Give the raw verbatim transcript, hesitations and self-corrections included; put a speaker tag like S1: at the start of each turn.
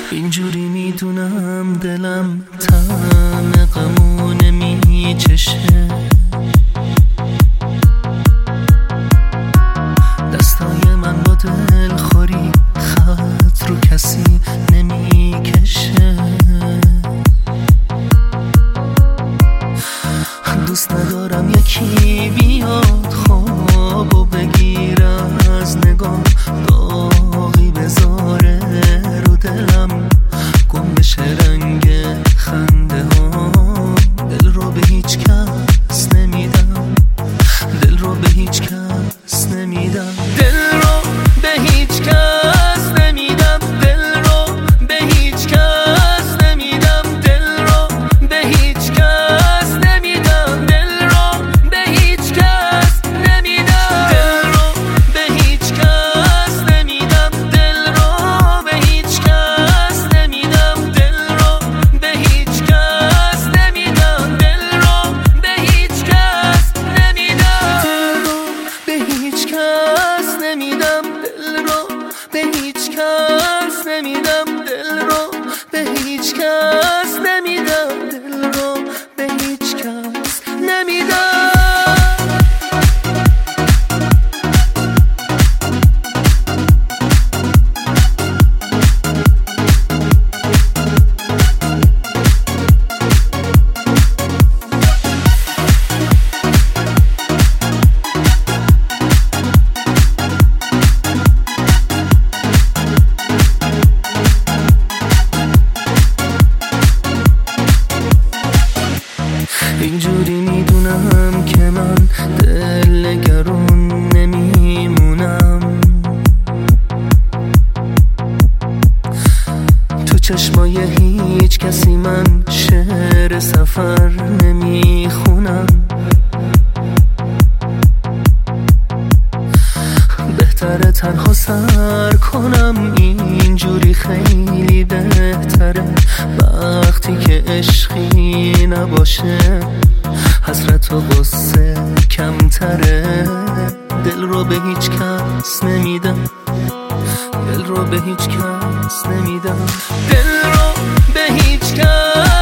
S1: اینجوری میدونم دلم طعم غمو نمیچشه، دستای من با دلخوری خط رو کسی نمیکشه. دوست ندارم یکی بیاد خوابو بگیره از نگاه، داغی بذاره رو دلم، گم بشه رنگ خنده ها. دل رو به هیچ کس نمیدم، دل رو به هیچ کس نمیدم، دل رو به هیچ کس نمیدم، دل رو به هیچ کس نمیدم، دل رو به هیچ کس نمیدم، دل رو به هیچ کس نمیدم، دل رو به هیچ کس نمیدم، دل رو به هیچ کس نمیدم، دل رو به هیچ کس نمیدم، دل رو به هیچ کس نمیدم، دل رو به هیچ کس نمیدم، دل رو به هیچ کس نمیدم، دل رو به هیچ کس نمیدم، دل رو به هیچ کس نمیدم. اینجوری میدونم که من دلگرون نمیمونم، تو چشمای هیچ کسی من شعر سفر نمیخونم. بهتره تنها سر کنم، اینجوری خیلی بهتره، وقتی که عشقی نباشه حسرت و غصه کمتره. دل رو به هیچ کس نمیدم، دل رو به هیچ کس نمیدم، دل رو به هیچ کس